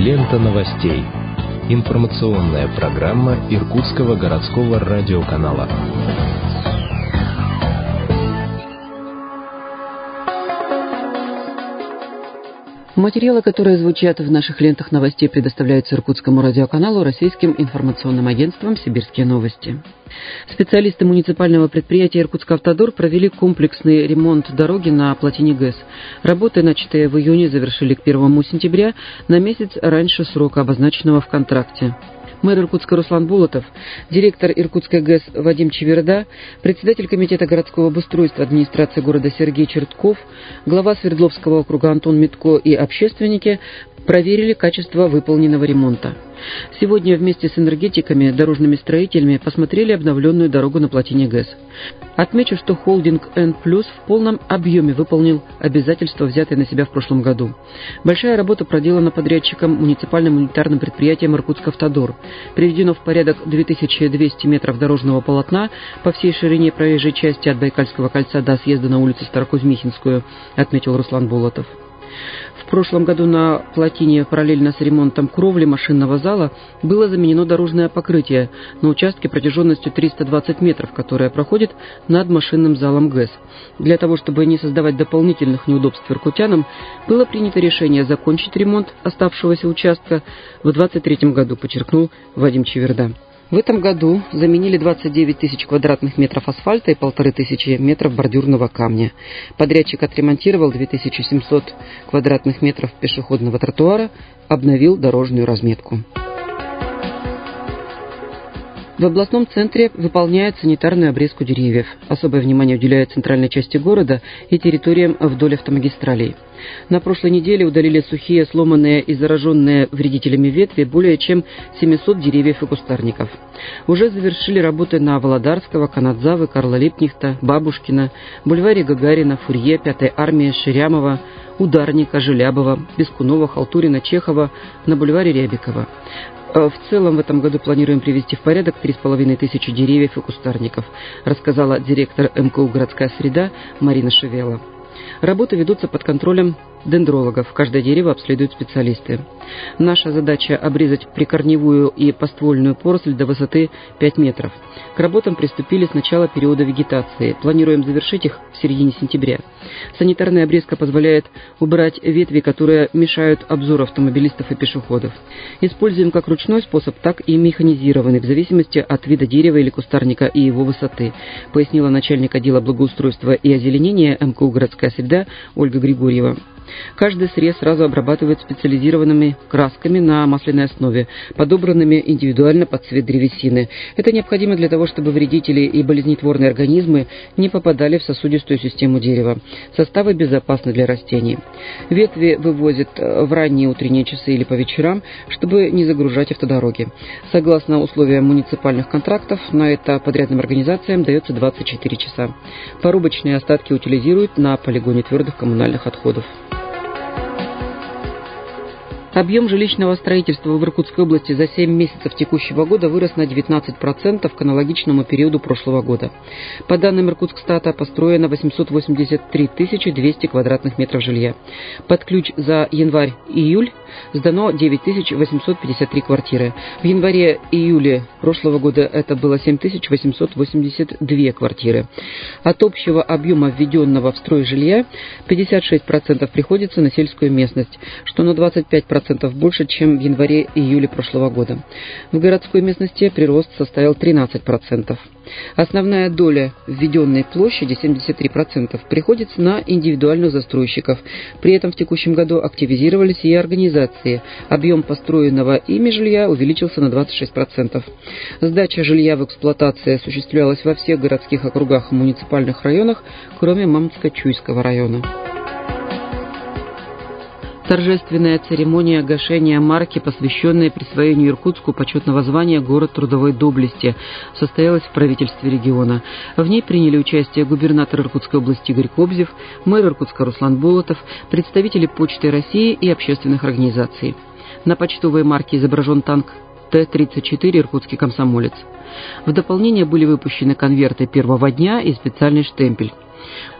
Лента новостей. Информационная программа Иркутского городского радиоканала. Материалы, которые звучат в наших лентах новостей, предоставляются Иркутскому радиоканалу Российским информационным агентством «Сибирские новости». Специалисты муниципального предприятия «Иркутскавтодор» провели комплексный ремонт дороги на плотине ГЭС. Работы, начатые в июне, завершили к 1 сентября, на месяц раньше срока, обозначенного в контракте. Мэр Иркутска Руслан Болотов, директор Иркутской ГЭС Вадим Чеверда, председатель комитета городского обустройства администрации города Сергей Чертков, глава Свердловского округа Антон Митко и общественники проверили качество выполненного ремонта. Сегодня вместе с энергетиками, дорожными строителями посмотрели обновленную дорогу на плотине ГЭС. Отмечу, что холдинг N+ в полном объеме выполнил обязательства, взятые на себя в прошлом году. Большая работа проделана подрядчиком муниципальным унитарным предприятием «Иркутскавтодор». Приведено в порядок 2200 метров дорожного полотна по всей ширине проезжей части от Байкальского кольца до съезда на улицу Старокузьмихинскую, отметил Руслан Болотов. В прошлом году на плотине параллельно с ремонтом кровли машинного зала было заменено дорожное покрытие на участке протяженностью 320 метров, которое проходит над машинным залом ГЭС. Для того, чтобы не создавать дополнительных неудобств иркутянам, было принято решение закончить ремонт оставшегося участка в 2023 году, подчеркнул Вадим Чеверда. В этом году заменили 29 тысяч квадратных метров асфальта и 1500 метров бордюрного камня. Подрядчик отремонтировал 2700 квадратных метров пешеходного тротуара, обновил дорожную разметку. В областном центре выполняют санитарную обрезку деревьев. Особое внимание уделяют центральной части города и территориям вдоль автомагистралей. На прошлой неделе удалили сухие, сломанные и зараженные вредителями ветви более чем 700 деревьев и кустарников. Уже завершили работы на Володарского, Канадзавы, Карла Липкнехта, Бабушкина, бульваре Гагарина, Фурье, 5-й армии, Ширямова, Ударника, Желябова, Бескунова, Халтурина, Чехова, на бульваре Рябикова. В целом в этом году планируем привести в порядок 3500 деревьев и кустарников, рассказала директор МКУ «Городская среда» Марина Шевела. Работы ведутся под контролем дендрологов. Каждое дерево обследуют специалисты. Наша задача – обрезать прикорневую и поствольную поросль до высоты 5 метров. К работам приступили с начала периода вегетации. Планируем завершить их в середине сентября. Санитарная обрезка позволяет убрать ветви, которые мешают обзору автомобилистов и пешеходов. Используем как ручной способ, так и механизированный, в зависимости от вида дерева или кустарника и его высоты, пояснила начальник отдела благоустройства и озеленения МКУ «Городская среда» Ольга Григорьева. Каждый срез сразу обрабатывают специализированными красками на масляной основе, подобранными индивидуально под цвет древесины. Это необходимо для того, чтобы вредители и болезнетворные организмы не попадали в сосудистую систему дерева. Составы безопасны для растений. Ветви вывозят в ранние утренние часы или по вечерам, чтобы не загружать автодороги. Согласно условиям муниципальных контрактов, на это подрядным организациям дается 24 часа. Порубочные остатки утилизируют на полигоне твердых коммунальных отходов. Объем жилищного строительства в Иркутской области за 7 месяцев текущего года вырос на 19% к аналогичному периоду прошлого года. По данным Иркутскстата, построено 883 200 квадратных метров жилья. Под ключ за январь-июль сдано 9853 квартиры. В январе-июле прошлого года это было 7882 квартиры. От общего объема введенного в строй жилья 56% приходится на сельскую местность, что на 25% больше, чем в январе-июле прошлого года. В городской местности прирост составил 13%. Основная доля введенной площади, 73%, приходится на индивидуальных застройщиков. При этом в текущем году активизировались и организации. Объем построенного ими жилья увеличился на 26%. Сдача жилья в эксплуатацию осуществлялась во всех городских округах и муниципальных районах, кроме Мамцко-Чуйского района. Торжественная церемония гашения марки, посвященная присвоению Иркутску почетного звания «Город трудовой доблести», состоялась в правительстве региона. В ней приняли участие губернатор Иркутской области Игорь Кобзев, мэр Иркутска Руслан Болотов, представители Почты России и общественных организаций. На почтовой марке изображен танк Т-34 «Иркутский комсомолец». В дополнение были выпущены конверты первого дня и специальный штемпель.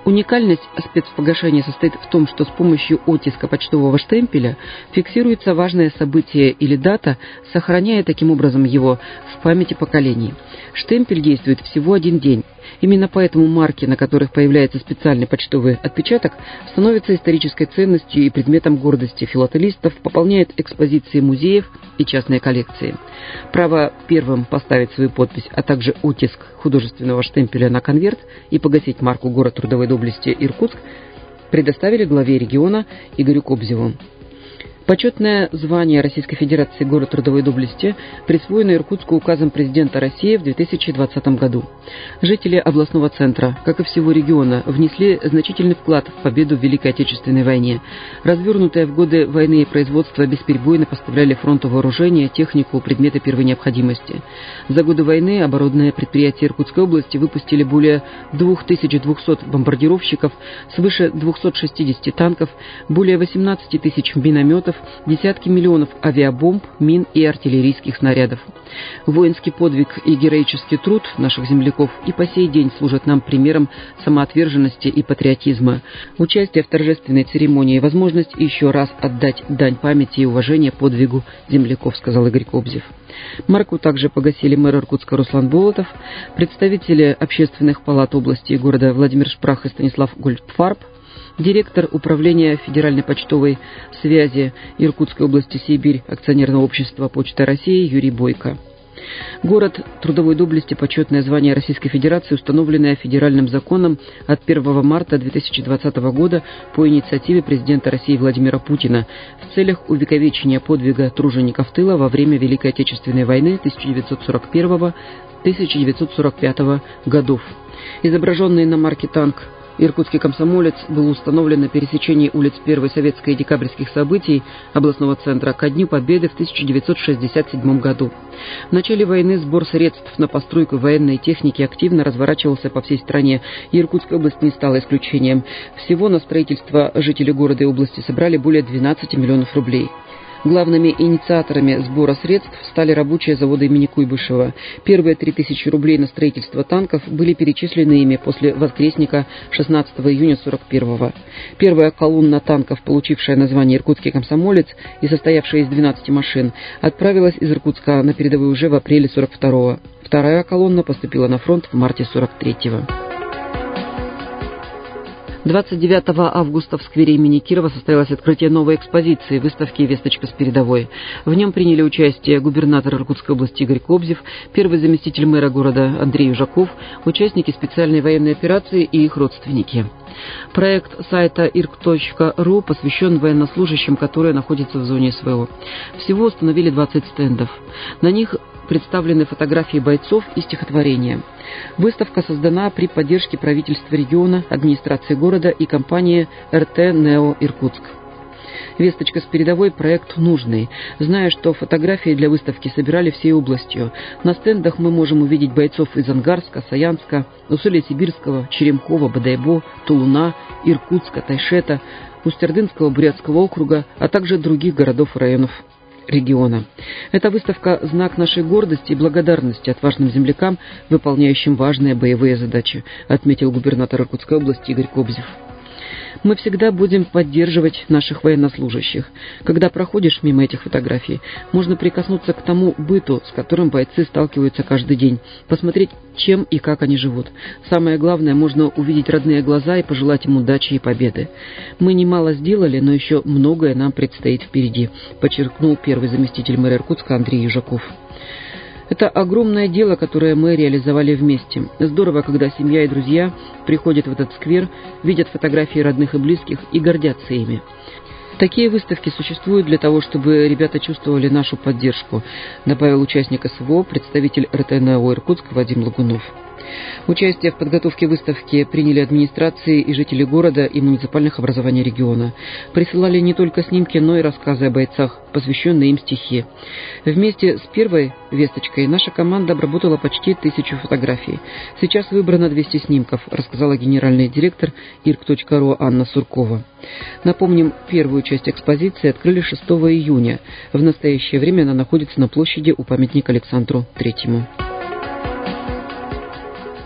Уникальность спецпогашения состоит в том, что с помощью оттиска почтового штемпеля фиксируется важное событие или дата, сохраняя таким образом его в памяти поколений. Штемпель действует всего 1 день. Именно поэтому марки, на которых появляется специальный почтовый отпечаток, становятся исторической ценностью и предметом гордости филателистов, пополняют экспозиции музеев и частные коллекции. Право первым поставить свою подпись, а также оттиск художественного штемпеля на конверт и погасить марку «Город трудовой доблести Иркутск» предоставили главе региона Игорю Кобзеву. Почетное звание Российской Федерации «Город трудовой доблести» присвоено Иркутску указом президента России в 2020 году. Жители областного центра, как и всего региона, внесли значительный вклад в победу в Великой Отечественной войне. Развернутые в годы войны производства бесперебойно поставляли фронту вооружение, технику, предметы первой необходимости. За годы войны оборонные предприятия Иркутской области выпустили более 2200 бомбардировщиков, свыше 260 танков, более 18 тысяч минометов, десятки миллионов авиабомб, мин и артиллерийских снарядов. Воинский подвиг и героический труд наших земляков и по сей день служат нам примером самоотверженности и патриотизма. Участие в торжественной церемонии – возможность еще раз отдать дань памяти и уважения подвигу земляков, сказал Игорь Кобзев. Марку также погасили мэр Иркутска Руслан Болотов, представители общественных палат области и города Владимир Шпрах и Станислав Гольдфарб, директор управления Федеральной почтовой связи Иркутской области Сибирь акционерного общества «Почта России» Юрий Бойко. Город трудовой доблести, почетное звание Российской Федерации, установленное федеральным законом от 1 марта 2020 года по инициативе президента России Владимира Путина в целях увековечения подвига тружеников тыла во время Великой Отечественной войны 1941-1945 годов. Изображенный на марке танк «Иркутский комсомолец» был установлен на пересечении улиц Первой Советской и Декабрьских событий областного центра ко Дню Победы в 1967 году. В начале войны сбор средств на постройку военной техники активно разворачивался по всей стране, и Иркутская область не стала исключением. Всего на строительство жители города и области собрали более 12 миллионов рублей. Главными инициаторами сбора средств стали рабочие завода имени Куйбышева. Первые 3000 рублей на строительство танков были перечислены ими после воскресника 16 июня 41-го. Первая колонна танков, получившая название «Иркутский комсомолец» и состоявшая из 12 машин, отправилась из Иркутска на передовую уже в апреле 42-го. Вторая колонна поступила на фронт в марте 43-го. 29 августа в сквере имени Кирова состоялось открытие новой экспозиции выставки «Весточка с передовой». В нем приняли участие губернатор Иркутской области Игорь Кобзев, первый заместитель мэра города Андрей Южаков, участники специальной военной операции и их родственники. Проект сайта irk.ru посвящен военнослужащим, которые находятся в зоне СВО. Всего установили 20 стендов. На них представлены фотографии бойцов и стихотворения. Выставка создана при поддержке правительства региона, администрации города и компании РТ «Нео Иркутск». «Весточка с передовой» – проект нужный. Зная, что фотографии для выставки собирали всей областью, на стендах мы можем увидеть бойцов из Ангарска, Саянска, Усолья-Сибирского, Черемхова, Бодайбо, Тулуна, Иркутска, Тайшета, Устюрдынского Бурятского округа, а также других городов и районов региона. Эта выставка – знак нашей гордости и благодарности отважным землякам, выполняющим важные боевые задачи, отметил губернатор Иркутской области Игорь Кобзев. Мы всегда будем поддерживать наших военнослужащих. Когда проходишь мимо этих фотографий, можно прикоснуться к тому быту, с которым бойцы сталкиваются каждый день, посмотреть, чем и как они живут. Самое главное, можно увидеть родные глаза и пожелать им удачи и победы. Мы немало сделали, но еще многое нам предстоит впереди, подчеркнул первый заместитель мэра Иркутска Андрей Южаков. Это огромное дело, которое мы реализовали вместе. Здорово, когда семья и друзья приходят в этот сквер, видят фотографии родных и близких и гордятся ими. Такие выставки существуют для того, чтобы ребята чувствовали нашу поддержку, добавил участник СВО, представитель РТ «Нео Иркутск» Вадим Лагунов. Участие в подготовке выставки приняли администрации и жители города и муниципальных образований региона. Присылали не только снимки, но и рассказы о бойцах, посвященные им стихи. Вместе с первой «Весточкой» наша команда обработала почти 1000 фотографий. Сейчас выбрано 200 снимков, рассказала генеральный директор irk.ru Анна Суркова. Напомним, первую часть экспозиции открыли 6 июня. В настоящее время она находится на площади у памятника Александру Третьему.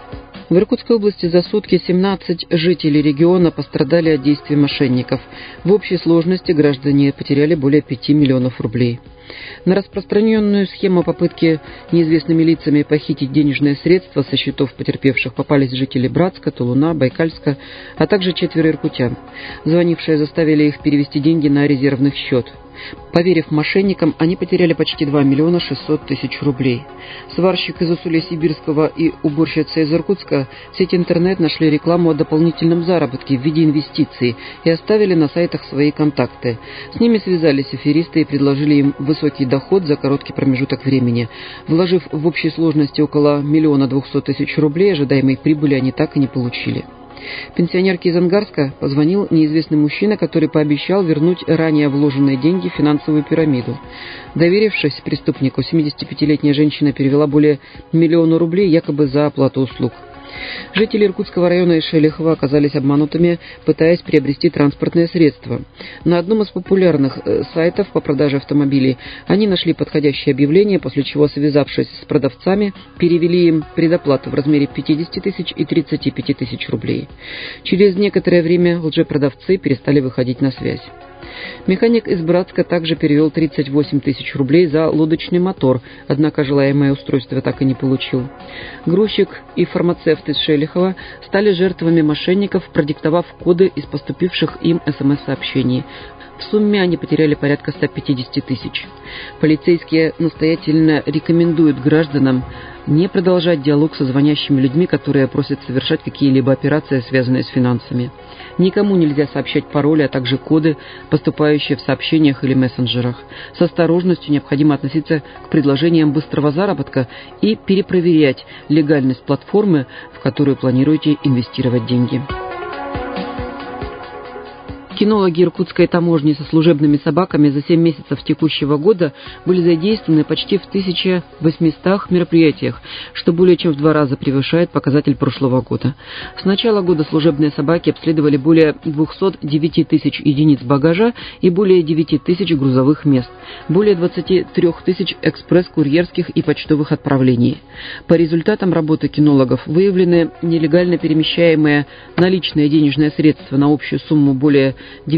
В Иркутской области за сутки 17 жителей региона пострадали от действий мошенников. В общей сложности граждане потеряли более 5 миллионов рублей. На распространенную схему попытки неизвестными лицами похитить денежные средства со счетов потерпевших попались жители Братска, Тулуна, Байкальска, а также 4 иркутян. Звонившие заставили их перевести деньги на резервный счет. Поверив мошенникам, они потеряли почти 2 миллиона 600 тысяч рублей. Сварщик из Усолья-Сибирского и уборщица из Иркутска в сети интернет нашли рекламу о дополнительном заработке в виде инвестиций и оставили на сайтах свои контакты. С ними связались аферисты и предложили им высокий доход за короткий промежуток времени. Вложив в общей сложности около 1 200 000 рублей, ожидаемой прибыли они так и не получили. Пенсионерке из Ангарска позвонил неизвестный мужчина, который пообещал вернуть ранее вложенные деньги в финансовую пирамиду. Доверившись преступнику, 75-летняя женщина перевела более 1 миллиона рублей якобы за оплату услуг. Жители Иркутского района и Шелихова оказались обманутыми, пытаясь приобрести транспортные средства. На одном из популярных сайтов по продаже автомобилей они нашли подходящее объявление, после чего, связавшись с продавцами, перевели им предоплату в размере 50 000 и 35 000 рублей. Через некоторое время лжепродавцы перестали выходить на связь. Механик из Братска также перевел 38 000 рублей за лодочный мотор, однако желаемое устройство так и не получил. Грузчик и фармацевт из Шелихова стали жертвами мошенников, продиктовав коды из поступивших им СМС-сообщений. В сумме они потеряли порядка 150 000. Полицейские настоятельно рекомендуют гражданам не продолжать диалог со звонящими людьми, которые просят совершать какие-либо операции, связанные с финансами. Никому нельзя сообщать пароли, а также коды, поступающие в сообщениях или мессенджерах. С осторожностью необходимо относиться к предложениям быстрого заработка и перепроверять легальность платформы, в которую планируете инвестировать деньги. Кинологи иркутской таможни со служебными собаками за 7 месяцев текущего года были задействованы почти в 1800 мероприятиях, что более чем в 2 раза превышает показатель прошлого года. С начала года служебные собаки обследовали более 209 000 единиц багажа и более 9 000 грузовых мест, более 23 000 экспресс-курьерских и почтовых отправлений. По результатам работы кинологов выявлены нелегально перемещаемые наличные денежные средства на общую сумму более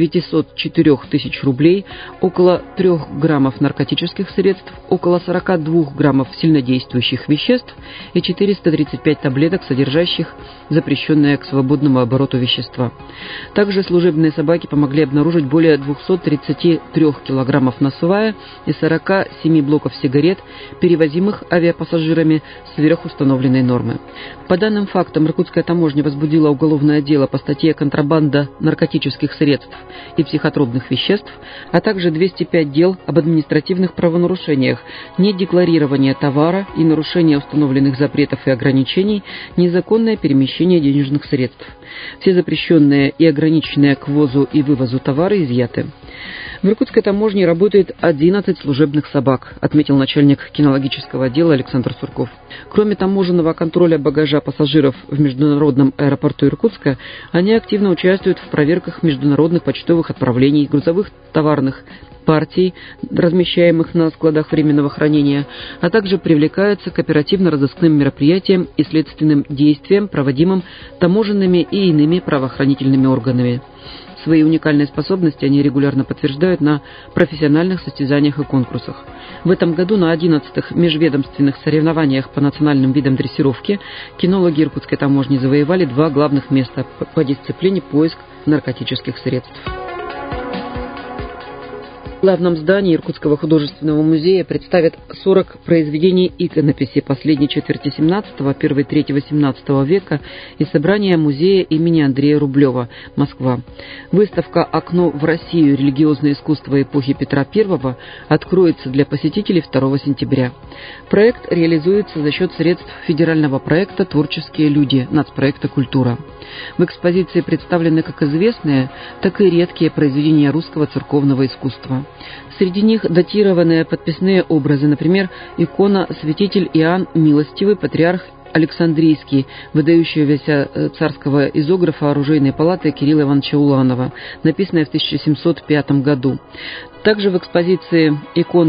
904 000 рублей, около 3 граммов наркотических средств, около 42 граммов сильнодействующих веществ и 435 таблеток, содержащих запрещенные к свободному обороту вещества. Также служебные собаки помогли обнаружить более 233 килограммов насвая и 47 блоков сигарет, перевозимых авиапассажирами сверхустановленной нормы. По данным фактам, Иркутская таможня возбудила уголовное дело по статье «Контрабанда наркотических средств и психотропных веществ», а также 205 дел об административных правонарушениях, недекларирование товара и нарушение установленных запретов и ограничений, незаконное перемещение денежных средств. Все запрещенные и ограниченные к ввозу и вывозу товары изъяты. В Иркутской таможне работает 11 служебных собак, отметил начальник кинологического отдела Александр Сурков. Кроме таможенного контроля багажа пассажиров в международном аэропорту Иркутска, они активно участвуют в проверках международных почтовых отправлений, грузовых товарных партий, размещаемых на складах временного хранения, а также привлекаются к оперативно-розыскным мероприятиям и следственным действиям, проводимым таможенными и иными правоохранительными органами. Свои уникальные способности они регулярно подтверждают на профессиональных состязаниях и конкурсах. В этом году на 11-х межведомственных соревнованиях по национальным видам дрессировки кинологи Иркутской таможни завоевали 2 главных места по дисциплине «Поиск наркотических средств». В главном здании Иркутского художественного музея представят 40 произведений иконописи последней четверти 17-го, первой трети 18 века и собрания музея имени Андрея Рублева, Москва. Выставка «Окно в Россию. Религиозное искусство эпохи Петра I» откроется для посетителей 2 сентября. Проект реализуется за счет средств федерального проекта «Творческие люди» нацпроекта «Культура». В экспозиции представлены как известные, так и редкие произведения русского церковного искусства. Среди них датированные подписные образы, например, икона «Святитель Иоанн Милостивый, патриарх Александрийский», выдающегося царского изографа оружейной палаты Кирилла Ивановича Уланова, написанная в 1705 году. Также в экспозиции иконы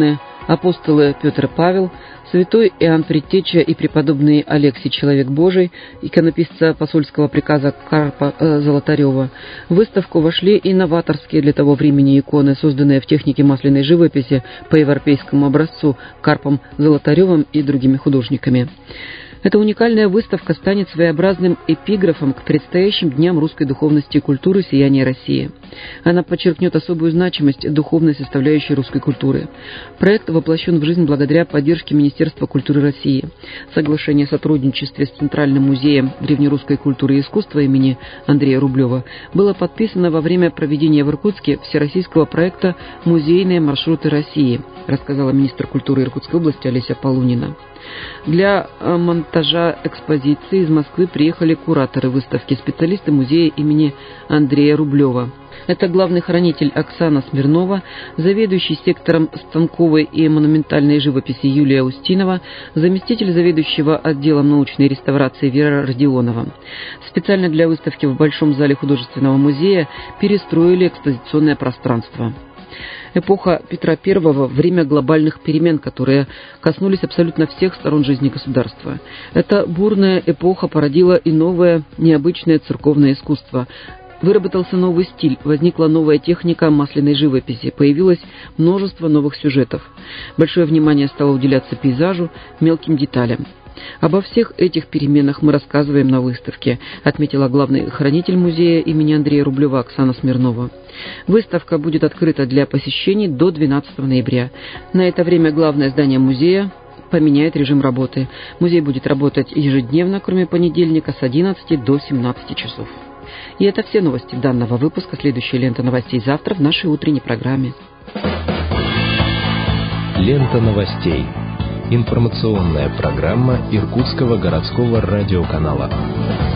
Апостолы Петр и Павел, святой Иоанн Предтеча и преподобный Алексий Человек Божий, иконописца посольского приказа Карпа Золотарева. В выставку вошли и новаторские для того времени иконы, созданные в технике масляной живописи по европейскому образцу Карпом Золотаревым и другими художниками. Эта уникальная выставка станет своеобразным эпиграфом к предстоящим дням русской духовности и культуры «Сияние России». Она подчеркнет особую значимость духовной составляющей русской культуры. Проект воплощен в жизнь благодаря поддержке Министерства культуры России. Соглашение о сотрудничестве с Центральным музеем древнерусской культуры и искусства имени Андрея Рублева было подписано во время проведения в Иркутске всероссийского проекта «Музейные маршруты России», рассказала министр культуры Иркутской области Олеся Полунина. Для монтажа экспозиции из Москвы приехали кураторы выставки, специалисты музея имени Андрея Рублева. Это главный хранитель Оксана Смирнова, заведующий сектором станковой и монументальной живописи Юлия Устинова, заместитель заведующего отделом научной реставрации Вера Родионова. Специально для выставки в Большом зале художественного музея перестроили экспозиционное пространство. Эпоха Петра I – время глобальных перемен, которые коснулись абсолютно всех сторон жизни государства. Эта бурная эпоха породила и новое, необычное церковное искусство. Выработался новый стиль, возникла новая техника масляной живописи, появилось множество новых сюжетов. Большое внимание стало уделяться пейзажу, мелким деталям. Обо всех этих переменах мы рассказываем на выставке, отметила главный хранитель музея имени Андрея Рублева Оксана Смирнова. Выставка будет открыта для посещений до 12 ноября. На это время главное здание музея поменяет режим работы. Музей будет работать ежедневно, кроме понедельника, с 11 до 17 часов. И это все новости данного выпуска. Следующая лента новостей завтра в нашей утренней программе. Лента новостей. Информационная программа Иркутского городского радиоканала.